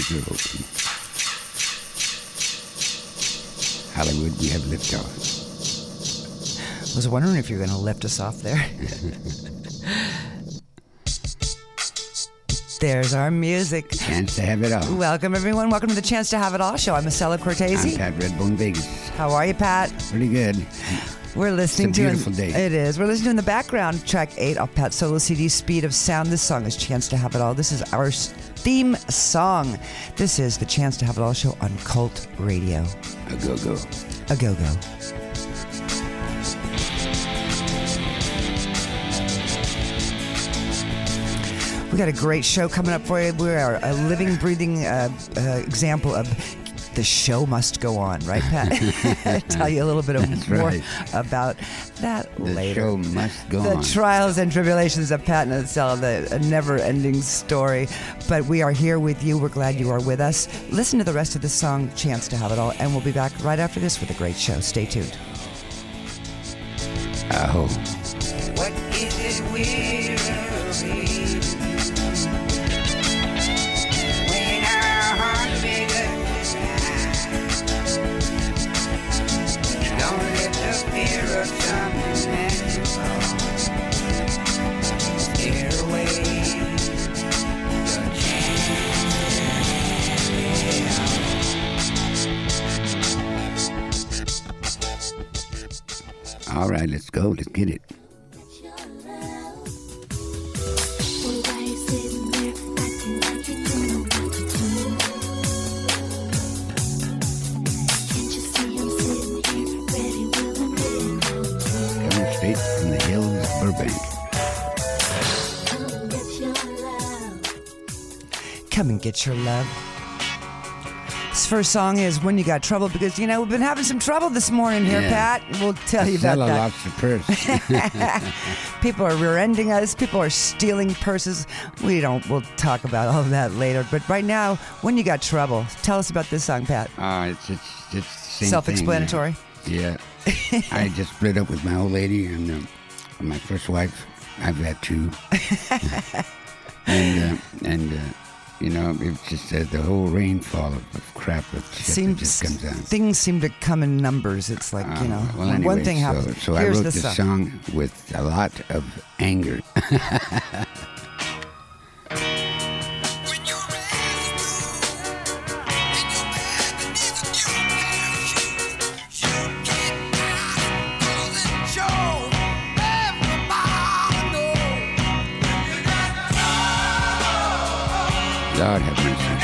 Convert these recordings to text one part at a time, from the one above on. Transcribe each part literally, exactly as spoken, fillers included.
doors are open. Hollywood, we have liftoff. I was wondering if you were going to lift us off there. There's our music. Chance to have it all. Welcome, everyone. Welcome to the Chance to Have It All show. I'm Marcella Cortese. I'm Pat Redbone Vegas. How are you, Pat? Pretty good. We're listening it's a to beautiful day. It is. We're listening to in the background track eight off Pat's solo C D, Speed of Sound. This song is Chance to Have It All. This is our theme song. This is the Chance to Have It All show on Cult Radio. A go go. A go go. We got a great show coming up for you. We are a living, breathing uh, uh, example of the show must go on, right, Pat? I'll tell you a little bit of more right. about that the later. The show must go the on. The trials and tribulations of Pat Nacella, the a never-ending story. But we are here with you. We're glad you are with us. Listen to the rest of the song, Chance to Have It All, and we'll be back right after this with a great show. Stay tuned. Oh. What is it we're All right, let's go. Let's get it. Coming straight from the hills of Burbank. Come and get your love. This first song is When You Got Trouble, because, you know, we've been having some trouble this morning here, yeah. Pat. We'll tell you about Stella that. lost her purse. People are rear-ending us. People are stealing purses. We don't, we'll talk about all of that later. But right now, When You Got Trouble, tell us about this song, Pat. Uh, it's, it's, it's the same Self-explanatory. Thing, yeah. yeah. I just split up with my old lady and uh, my first wife. I've had two. and, uh, and, uh, you know, it's just uh, the whole rainfall of, of crap of shit Seems, that just comes out. Things seem to come in numbers. It's like, um, you know, well, when anyway, one thing so, happens. So I Here's wrote the this song. song with a lot of anger. Lord have mercy.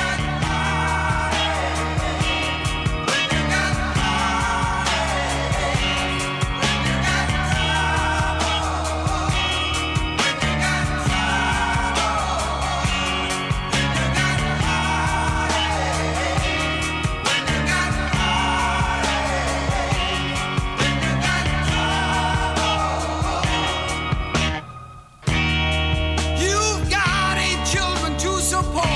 You've got eight children to support.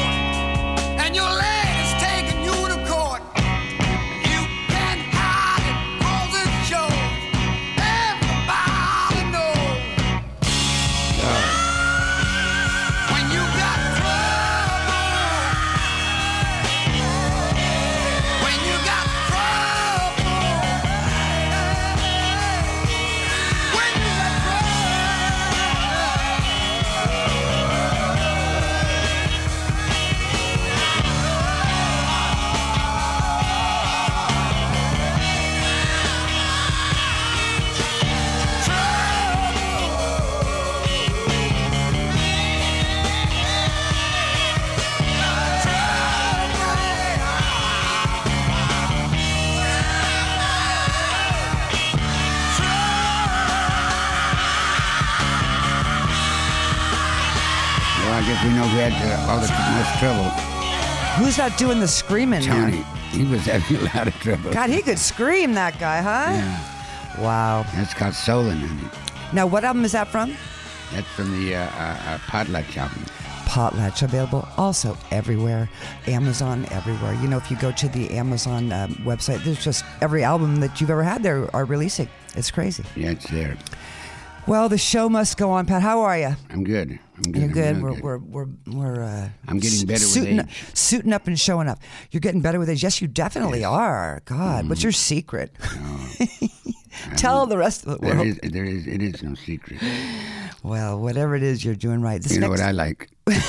I guess we know who had uh, all the most trouble. Who's that doing the screaming Tony. there? He was having a lot of trouble. God, he could scream, that guy, huh? Yeah. Wow. That's called Solon. honey. Now, what album is that from? That's from the uh, uh, uh, Potlatch album. Potlatch, available also everywhere. Amazon, everywhere. You know, if you go to the Amazon um, website, there's just every album that you've ever had there are releasing. It's crazy. Yeah, it's there. Well, the show must go on, Pat. How are you? I'm good. I'm good. You're I'm good. real We're, good. we're we're we're uh, I'm getting better with suiting, age. suiting up and showing up. You're getting better with age. Yes, you definitely are. God, what's your secret? Tell the rest of the There world. is, there is, it is no secret. Well, whatever it is, you're doing right. This You know next, what I like?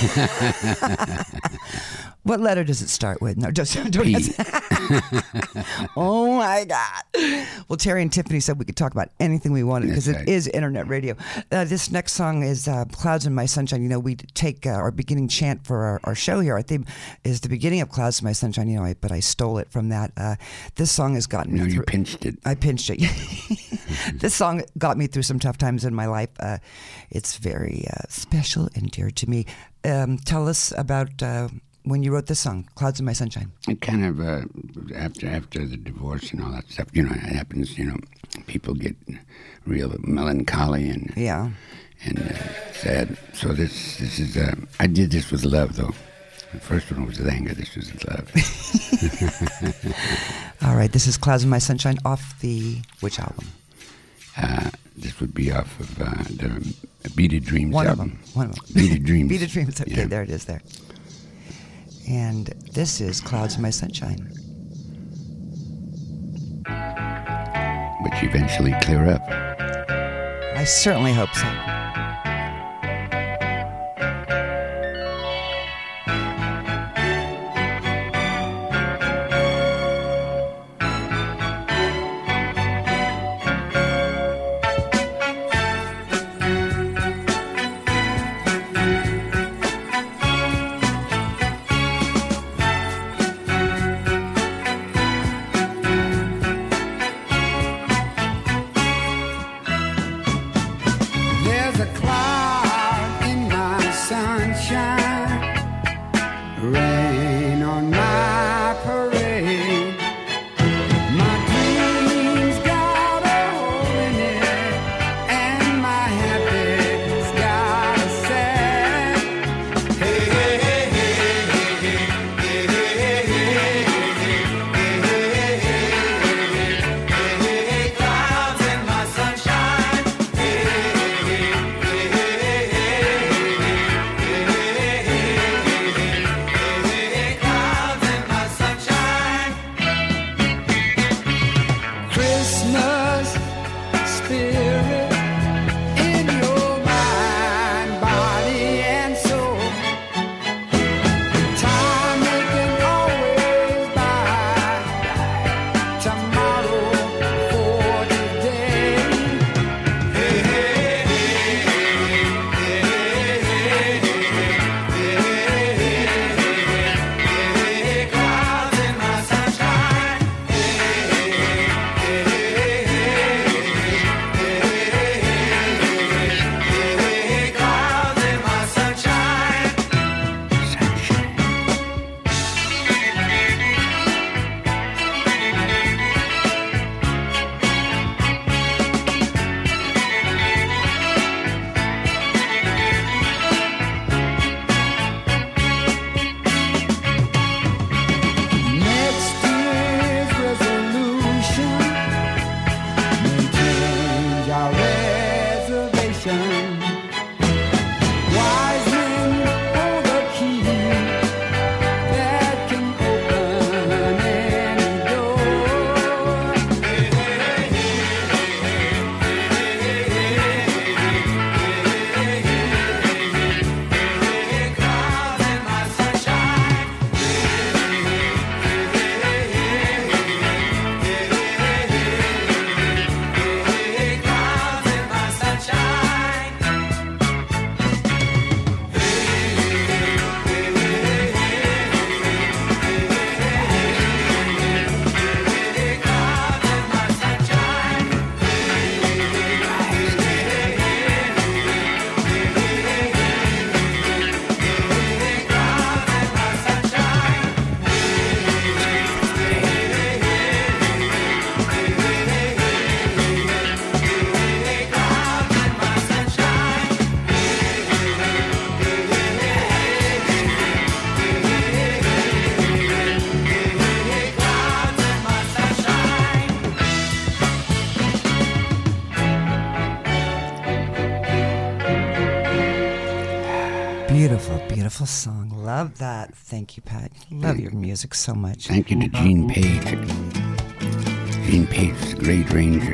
what letter does it start with? No, just don't P. answer. Oh my God. Well, Terry and Tiffany said we could talk about anything we wanted because That's it right. is internet radio. Uh, this next song is uh, Clouds in My Sunshine. You know, we take uh, our beginning chant for our, our show here. Our theme is the beginning of Clouds in My Sunshine, you know, I, but I stole it from that. Uh, this song has gotten me No, you through. pinched it. I pinched it. This song got me through some tough times in my life. Uh, it's very uh, special and dear to me. Um, tell us about uh, when you wrote this song, Clouds in My Sunshine. It kind of uh, after after the divorce and all that stuff. You know, it happens. You know, people get real melancholy and Yeah. and uh, sad. So this this is. Uh, I did this with love, though. The first one was with anger. This was with love. All right, this is Clouds in My Sunshine off the which album? Uh, this would be off of uh, the Beaded Dreams One album. of them. One of them. Beaded Dreams. Beaded Dreams. Okay, Yeah. there it is there. And this is Clouds in My Sunshine. Which eventually clear up. I certainly hope so. There's a cloud in my sunshine, rain on my parade. My dreams got a hole in it, and my happy's got a sad. Hey, hey, hey, hey, hey, hey, hey, hey, hey, hey, clouds in my sunshine. Christmas spirit in your mind, body, and soul. Time we can always buy tomorrow for today. Hey, hey, hey, clouds in my sunshine. Clouds in my sunshine. Next year's resolution may change our reservation. Wise men hold the key that can open any door. Clouds in my sunshine. Clouds in my sunshine. Beautiful, beautiful song. Love that. Thank you, Pat. Love your music so much. Thank you to Gene Page. Gene Page is a great ranger.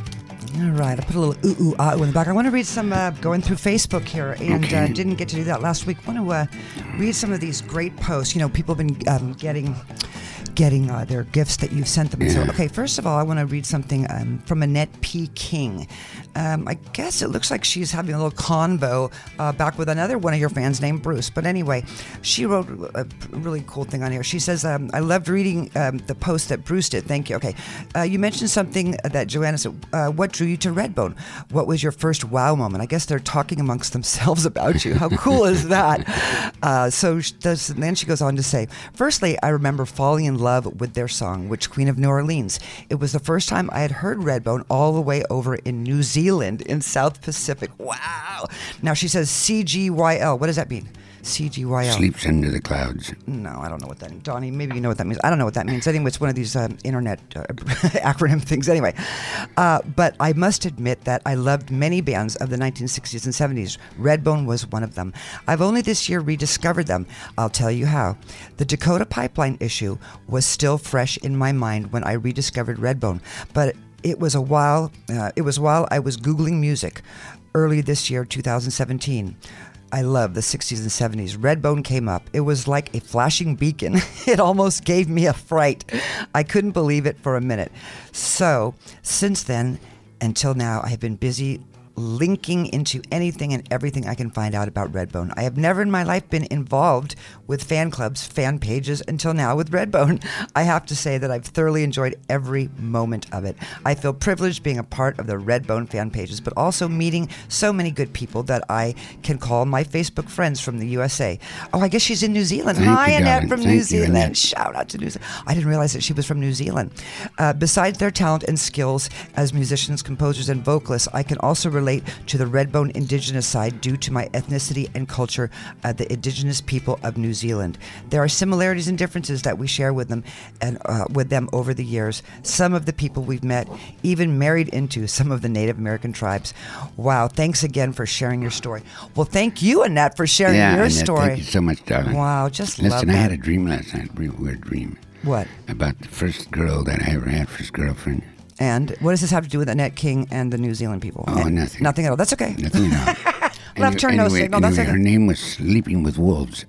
All right, I put a little ooh ooh ah ooh in the back. I want to read some, uh, going through Facebook here, and Okay. uh, didn't get to do that last week. I want to uh, read some of these great posts. You know, people have been um, getting getting uh, their gifts that you've sent them. So, Yeah. okay, first of all, I want to read something um, from Annette P. King. Um, I guess it looks like she's having a little convo uh, back with another one of your fans named Bruce. But anyway, she wrote a really cool thing on here. She says, um, I loved reading um, the post that Bruce did. Thank you. Okay. Uh, you mentioned something that Joanna said. Uh, what drew you to Redbone? What was your first wow moment? I guess they're talking amongst themselves about you. How cool is that? Uh, so she does, and then she goes on to say, firstly, I remember falling in love with their song, Witch Queen of New Orleans. It was the first time I had heard Redbone all the way over in New Zealand in South Pacific. Wow. Now she says C G Y L. What does that mean? C G Y L. Sleeps under the clouds. No, I don't know what that means. Donnie, maybe you know what that means. I don't know what that means. Anyway, it's one of these um, internet uh, acronym things. Anyway, uh, but I must admit that I loved many bands of the nineteen sixties and seventies. Redbone was one of them. I've only this year rediscovered them. I'll tell you how. The Dakota Pipeline issue was still fresh in my mind when I rediscovered Redbone, but it was a while. Uh, it was while I was Googling music early this year, two thousand seventeen. I love the sixties and seventies. Redbone came up. It was like a flashing beacon. It almost gave me a fright. I couldn't believe it for a minute. So, since then, until now, I have been busy linking into anything and everything I can find out about Redbone. I have never in my life been involved with fan clubs, fan pages until now with Redbone. I have to say that I've thoroughly enjoyed every moment of it. I feel privileged being a part of the Redbone fan pages, but also meeting so many good people that I can call my Facebook friends from the U S A. Oh, I guess she's in New Zealand. Thank Hi, you, Annette darling. from Thank New you, Zealand. Annette. Shout out to New Zealand. I didn't realize that she was from New Zealand. Uh, besides their talent and skills as musicians, composers, and vocalists, I can also relate to the Redbone Indigenous side due to my ethnicity and culture, uh, the Indigenous people of New Zealand. There are similarities and differences that we share with them and uh, with them over the years. Some of the people we've met even married into some of the Native American tribes. Wow! Thanks again for sharing your story. Well, thank you, Annette, for sharing Yeah, your Annette, story. thank you so much, darling. Wow, just Listen, love I that. had a dream last night, a real weird dream. What? About the first girl that I ever had, first girlfriend. And what does this have to do with Annette King and the New Zealand people? Oh, And- nothing. Nothing at all. That's okay. Nothing at all. Left turn, no anyway, signal. That's anyway, okay. her name was Sleeping with Wolves.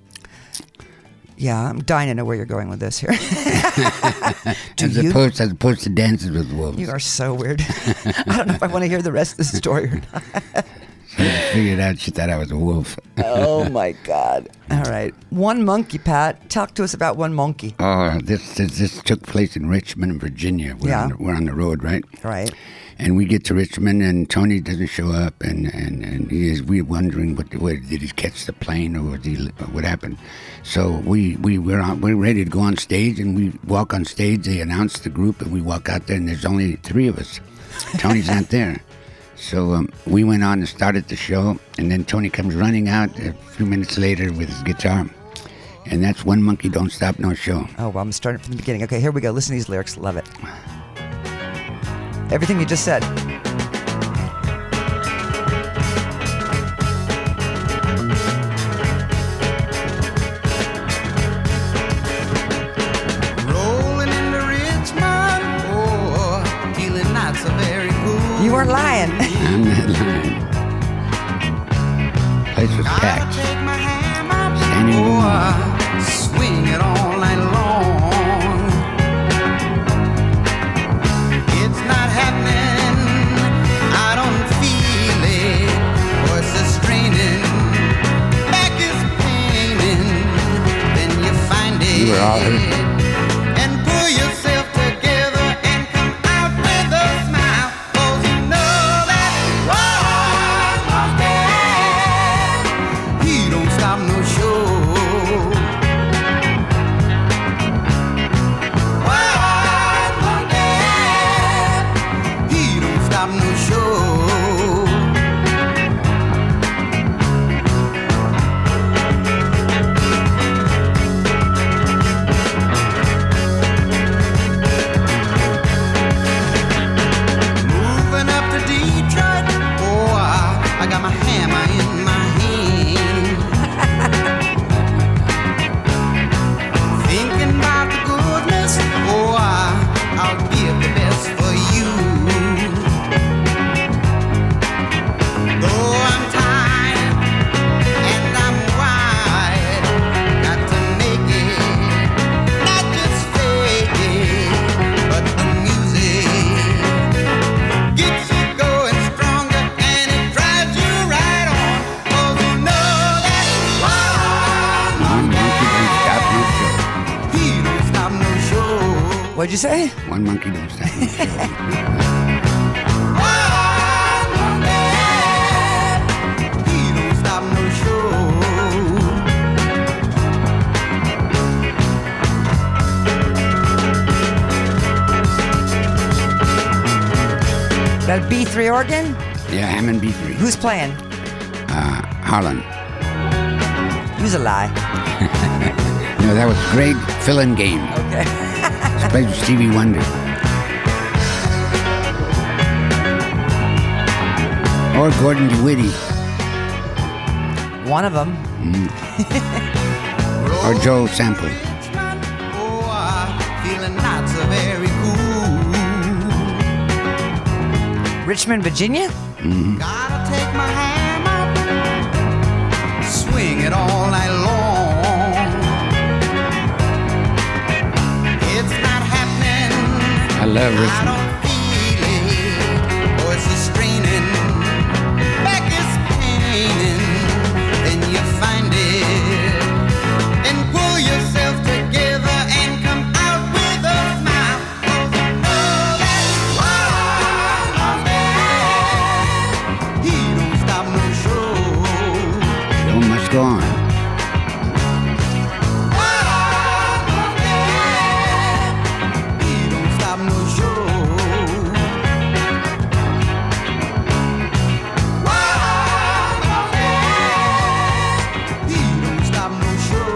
Yeah, I'm dying to know where you're going with this here. Do as you? opposed as opposed to Dances with Wolves. You are so weird. I don't know if I want to hear the rest of the story or not. So I figured out she thought I was a wolf. Oh my God. All right. One monkey, Pat. Talk to us about one monkey. Oh, this this, this took place in Richmond, Virginia. We're, Yeah. on the, we're on the road, right? Right. And we get to Richmond, and Tony doesn't show up, and, and, and he is, we're wondering what, what did he catch the plane or was he, what happened? So we we we're on, we're ready to go on stage, and we walk on stage. They announce the group, and we walk out there, and there's only three of us. Tony's not there. So um, we went on and started the show, and then Tony comes running out a few minutes later with his guitar. And that's One Monkey Don't Stop No Show. Oh, well, I'm starting from the beginning. Okay, here we go. Listen to these lyrics. Love it. Everything you just said. Rolling into Richmond, oh, feeling not so very cool. You weren't lying. I'm not lying. Place was I'll packed. take my hammer, Standing room oh, swing it all night long. It's not happening, I don't feel it. Voice is straining, back is paining. Then you find it. You were all hurt. And pull yourself together and come out with a smile. 'Cause you know that one monkey, he don't stop no show. What'd you say? One monkey don't stop no show. He don't stop no show. That B three organ? Yeah, Hammond B three. Who's playing? Uh, Harlan. Who's a lie? No, that was great fill-in game. Okay. It's played with Stevie Wonder. Or Gordon DeWitty. One of them. Or Joe Sample. Oh, I'm feeling not so very cool. Richmond, Virginia? Gotta take my hammer, swing it all night long. It's not happening. I love I Richmond. don't feel it. Voice is straining, back is paining. Then you find it, and pull yourself together and come out with a smile. 'Cause you know that's why he don't stop no show. Show must go on. He don't stop no show. He don't stop no show.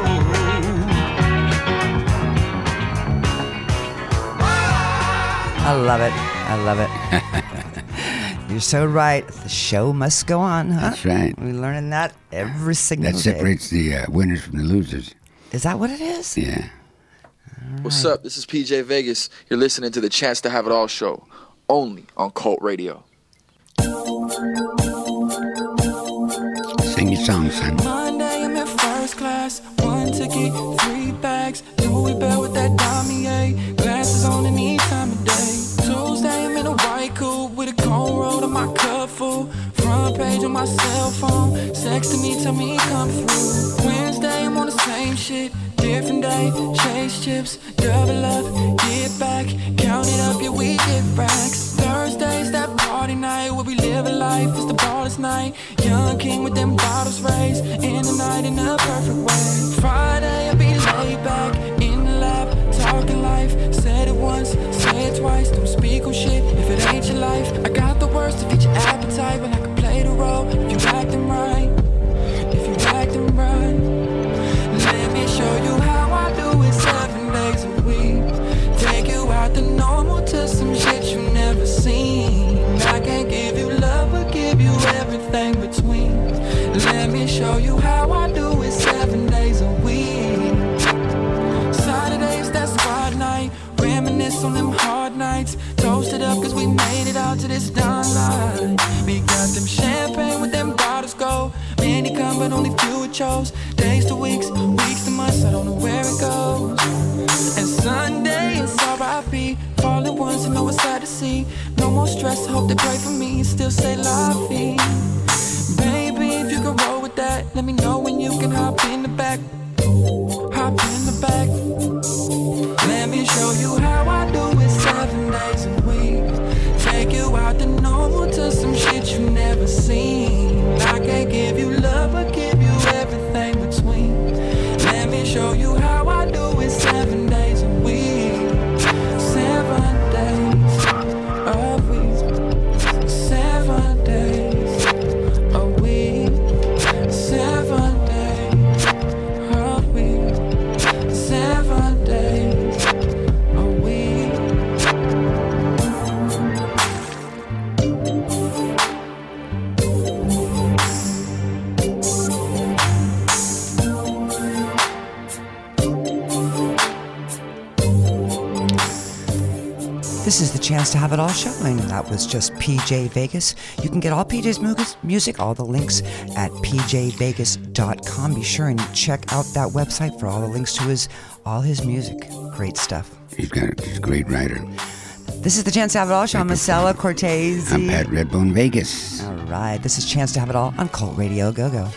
I love it. I love it. You're so right. The show must go on, huh? That's right. We're learning that every single That day. separates the uh, winners from the losers. Is that what it is? Yeah. What's up? This is P J Vegas. You're listening to the Chance to Have It All show, only on Cult Radio. Sing your song, son. Monday, I'm in first class. One ticket, three bags. Louis Bell with that damier. Glasses on any time of day. Tuesday, I'm in a white coupe with a cone roll to my cup full. Front page on my cell phone. Sexting me, tell me come through. Wednesday, I'm on the same shit. Different day, chase chips, double up, get back. Count it up, yeah, we get racks. Thursday's that party night where we live a life. It's the ballers night. Young king with them bottles raised. In the night in a perfect way. Friday, I'll be laid back in the lab, talking life. Said it once, say it twice. Don't speak on shit if it ain't your life. I got the words to feed your appetite, but I can play the role if you acting right. If you acting right. Let me show you how I do it seven days a week. Take you out the normal to some shit you never seen. I can't give you love, but give you everything between. Let me show you how I do it seven days a week. Saturdays, that squad night. Reminisce on them hard nights. Toast it up cause we made it out to this done line. We got them champagne with them bottles go. Many come but only few it chose. Days to weeks, weeks to months, I don't know where it goes. And Sunday it's R I P. Falling once, I know it's sad to see. No more stress, hope they pray for me and still say la vie. Baby, if you can roll with that, let me know when you can hop in the back. Hop in the back. Let me show you how I do it seven days a week. Take you out the normal to some shit you never seen. I can't give you love, but give you everything between. Let me show you how I do it seven days a week. Seven days a week. Seven days a week. Seven days a week. Seven days a week. This is the Chance to Have It All show, and that was just P J Vegas. You can get all P J's mu- music, all the links at p j vegas dot com. Be sure and check out that website for all the links to his all his music. Great stuff. He's got he's a great writer. This is the Chance to Have It All show. I'm Marcella Cortez. I'm Pat Redbone Vegas. All right, this is Chance to Have It All on Cult Radio. Go go.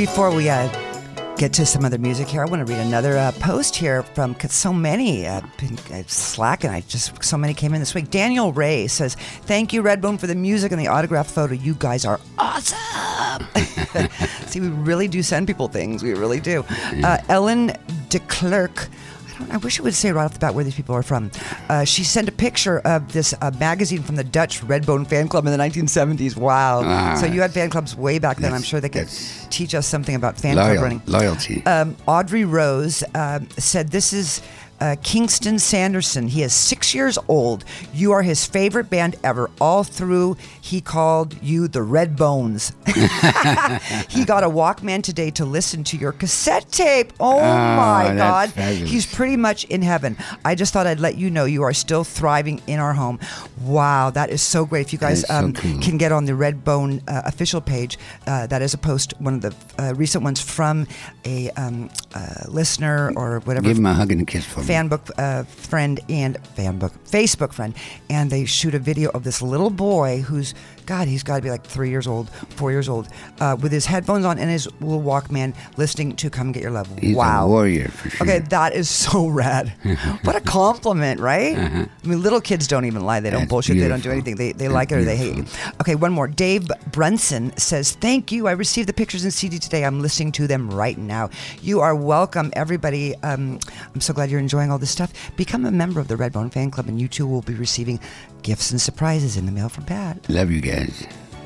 Before we uh, get to some other music here, I want to read another uh, post here from 'cause so many uh, been uh, slacking. I just so many came in this week. Daniel Ray says, "Thank you, Redbone, for the music and the autograph photo. You guys are awesome." See, we really do send people things. We really do. Uh, Ellen DeClerc. I wish it would say right off the bat where these people are from. Uh, she sent a picture of this uh, magazine from the Dutch Redbone fan club in the nineteen seventies. Wow. Ah, so you had fan clubs way back then. I'm that's- sure they could that's teach us something about fan Loyal, club running. loyalty. Um, Audrey Rose um, said, "This is uh, Kingston Sanderson. He is six years old. You are his favorite band ever. All through, he called you the Red Bones. He got a Walkman today to listen to your cassette tape. Oh, Oh, my that's God. fabulous. He's pretty much in heaven. I just thought I'd let you know you are still thriving in our home." Wow, that is so great. If you That guys is so um, cool. can get on the Redbone uh, official page, uh, that is a post, one of the uh, recent ones from a um, uh, listener or whatever. Give him a hug and a kiss for me. Fanbook uh, friend and fanbook Facebook friend, and they shoot a video of this little boy who's God, he's got to be like three years old, four years old, uh, with his headphones on and his little Walkman, listening to "Come Get Your Love." He's wow, a warrior for sure. Okay, that is so rad. What a compliment, right? Uh-huh. I mean, little kids don't even lie. They don't That's bullshit. They don't do beautiful. anything. They, they That's like it or they hate you. beautiful. Okay, one more. Dave Brunson says, "Thank you. I received the pictures and C D today. I'm listening to them right now." You are welcome, everybody. Um, I'm so glad you're enjoying all this stuff. Become a member of the Redbone Fan Club, and you too will be receiving gifts and surprises in the mail from Pat. Love you guys.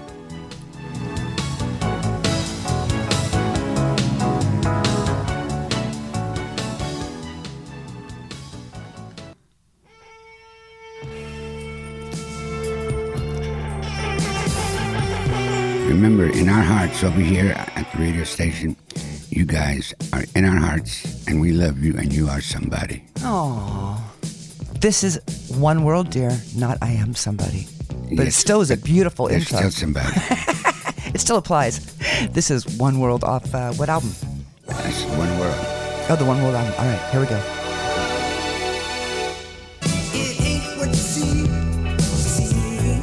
Remember, in our hearts over here at the radio station, you guys are in our hearts, and we love you, and you are somebody. Oh, this is One World, dear, not I Am Somebody. But it Yes, still is a beautiful They're intro. still somebody. It still applies. This is One World off uh, what album? That's one world. Oh, the One World album. All right, here we go. It ain't what you see, see.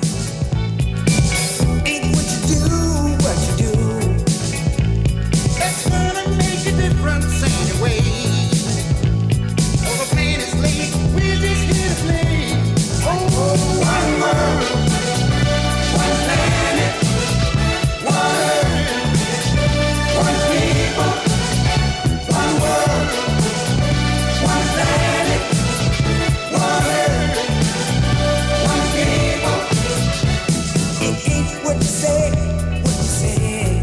Ain't what you do, what you do. That's gonna make a difference anyway. Oh, the pain is late, we're just here to play. Oh, one world, one planet, one earth, one people, one world, one planet. It ain't what you say, what you say.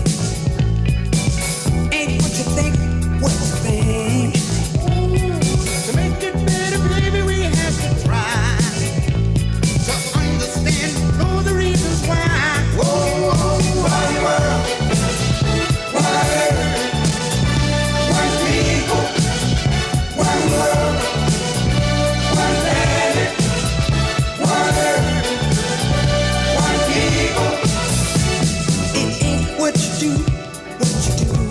Ain't what you think, what you think. To make it better, baby, we have to try. To understand, know the reasons why. Whoa, whoa, one world, one earth, one people, one world, one planet, one earth. One people. It ain't what you do, what you do.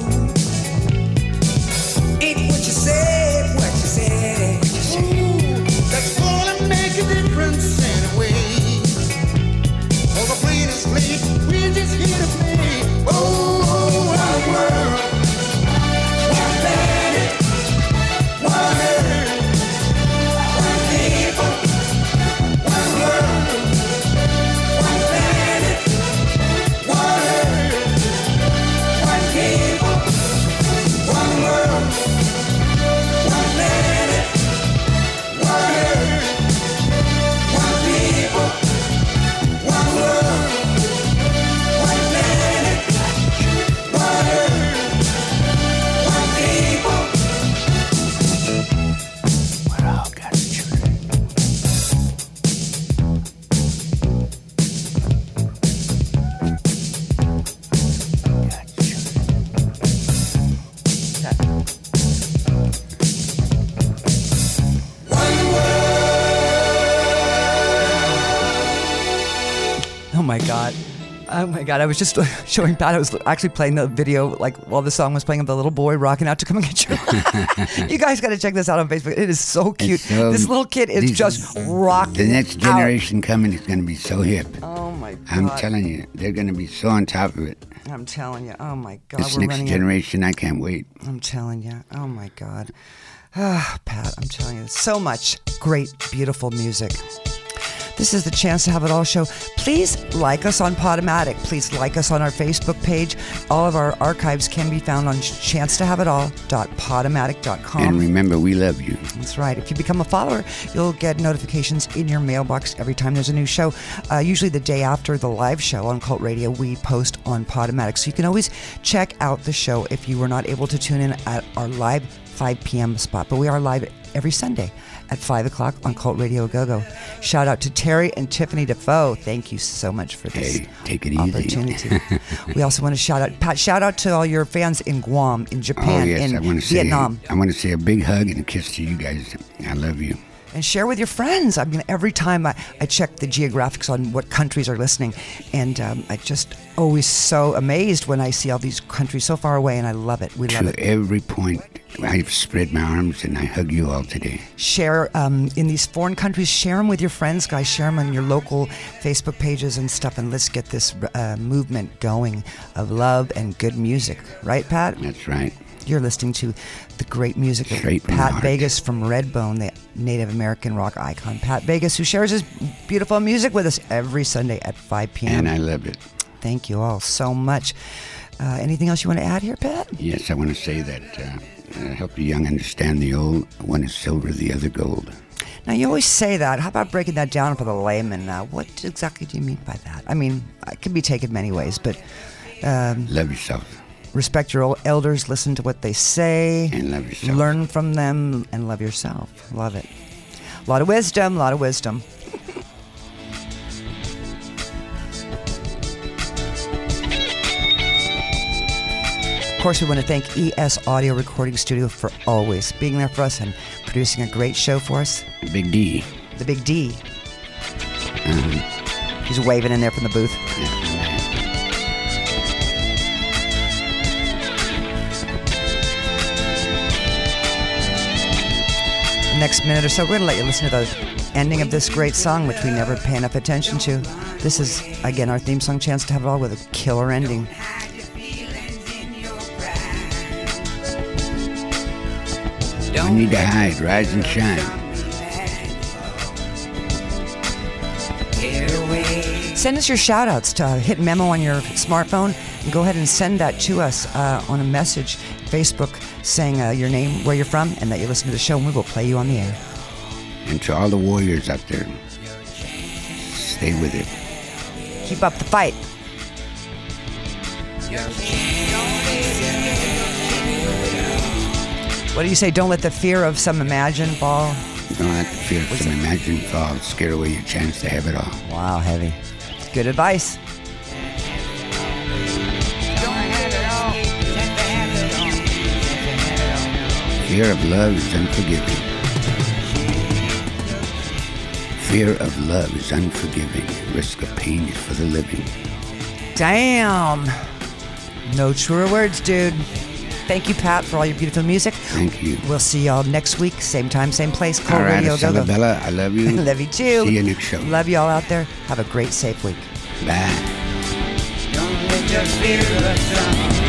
Ain't what you say, what you say. Ooh, that's gonna make a difference anyway. Oh, the plane is late, we're just here to play. Oh, one world, one planet, one earth, one people, one world. One planet, one earth, one people, one world. One planet, one earth, one people, one world. One planet, one earth, one people. We're all God's children. God's children. Oh my God. Oh my God. I was just showing Pat. I was actually playing the video like while the song was playing of the little boy rocking out to Come and Get Your Love. You guys got to check this out on Facebook. It is so cute. so- This little kid is these- just rocking The next out. generation coming is going to be so hip. Oh my God. I'm telling you, they're going to be so on top of it. I'm telling you. Oh my God, This we're next running. generation, I can't wait. Out. I'm telling you. Oh my God. Ah, Pat, I'm telling you, so much great, beautiful music. This is the Chance to Have It All show. Please like us on Podomatic. Please like us on our Facebook page. All of our archives can be found on chance to have it all dot podomatic dot com. And remember, we love you. That's right. If you become a follower, you'll get notifications in your mailbox every time there's a new show. Uh, usually the day after the live show on Cult Radio, we post on Podomatic. So you can always check out the show if you were not able to tune in at our live five p.m. spot. But we are live every Sunday at five o'clock on Cult Radio Go-Go. Shout out to Terry and Tiffany Defoe. Thank you so much for this Hey, take it easy. opportunity. We also want to shout out, Pat, shout out to all your fans in Guam, in Oh, Japan, yes, I in want to say, Vietnam. I want to say a big hug and a kiss to you guys. I love you. And share with your friends. I mean, every time I, I check the geographics on what countries are listening, and um, I just always so amazed when I see all these countries so far away, and I love it. We love To it. every point, I've spread my arms and I hug you all today. Share um, in these foreign countries. Share them with your friends, guys. Share them on your local Facebook pages and stuff, and let's get this uh, movement going of love and good music. Right, Pat? That's right. You're listening to the great music of Straight from the Pat heart. Vegas from Redbone, the Native American rock icon. Pat Vegas, who shares his beautiful music with us every Sunday at five p.m. And I love it. Thank you all so much. Uh, anything else you want to add here, Pat? Yes, I want to say that uh, uh, help the young understand the old. One is silver, the other gold. Now, you always say that. How about breaking that down for the layman? Uh, what exactly do you mean by that? I mean, it can be taken many ways, but um, Love yourself respect your old elders, listen to what they say, and love yourself. learn from them, and love yourself. Love it. A lot of wisdom, a lot of wisdom. Of course, we want to thank E S Audio Recording Studio for always being there for us and producing a great show for us. Big D. The Big D. Uh-huh. He's waving in there from the booth. Next minute or so, we're going to let you listen to the ending of this great song, which we never pay enough attention to. This is, again, our theme song, Chance to Have It All, with a killer ending. No need to hide. Rise and shine. Send us your shout-outs to uh, hit memo on your smartphone and go ahead and send that to us uh, on a message, Facebook, saying uh, your name, where you're from, and that you listen to the show, and we will play you on the air. And to all the warriors out there, stay with it. Keep up the fight. What do you say? Don't let the fear of some imagined fall. Don't let the fear of some imagined fall scare away your chance to have it all. Wow, heavy. Good advice. Fear of love is unforgiving. Fear of love is unforgiving. Risk of pain is for the living. Damn. No truer words, dude. Thank you, Pat, for all your beautiful music. Thank you. We'll see y'all next week, same time, same place. Call All right, Radio Go Go. Bella, I love you. Love you too. See you next show. Love you all out there. Have a great, safe week. Bye. Don't let your fear of some